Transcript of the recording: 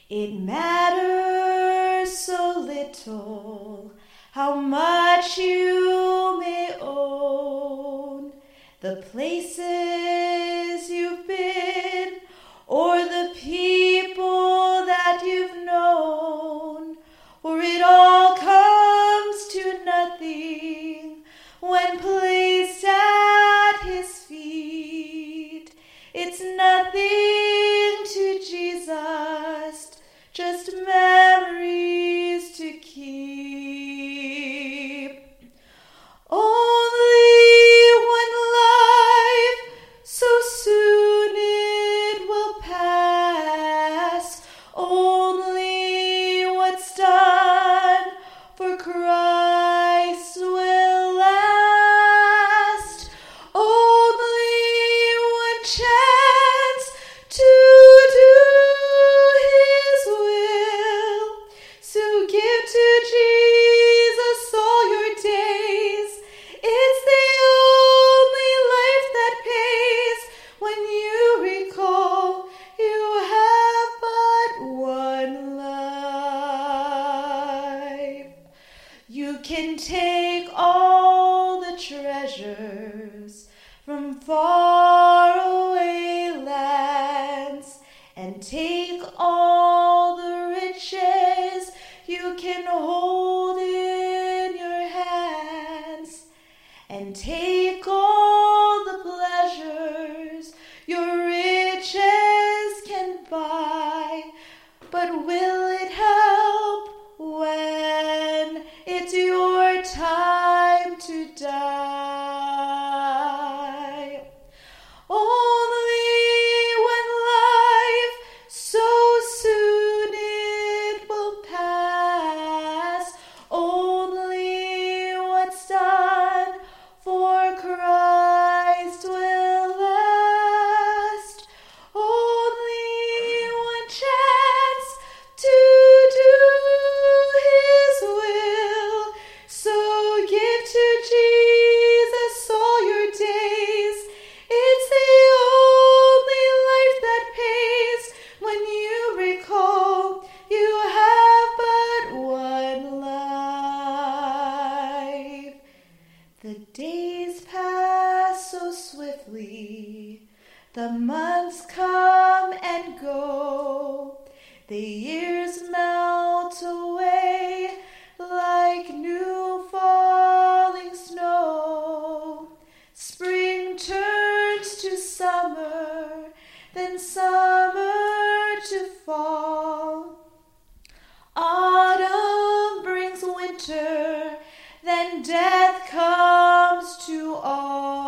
It matters so little how much you may own, the places you've been, or the people that you've known, for it all comes to nothing when placed at his feet. It's nothing to Jesus, just memories to keep. Only one life, so soon it will pass. Only what's done for Christ will last. Only one chance to do his will. So give to Jesus all your days. It's the only life that pays. When you recall you have but one life. You can take all the treasures from faraway lands, and take all the riches you can hold in your hands, and take all the pleasures your riches can buy. But will it help when it's your time to die? Only one life, so soon it will pass. Only what's done for Christ will last. Only one chance to do his will. So give to Jesus all your days. It's the only life that pays. When you recall you have but one life. The days pass so swiftly, the months come and go, the years melt away like new falling snow. Spring turns to summer, then summer to fall. Autumn brings winter, then death comes to all.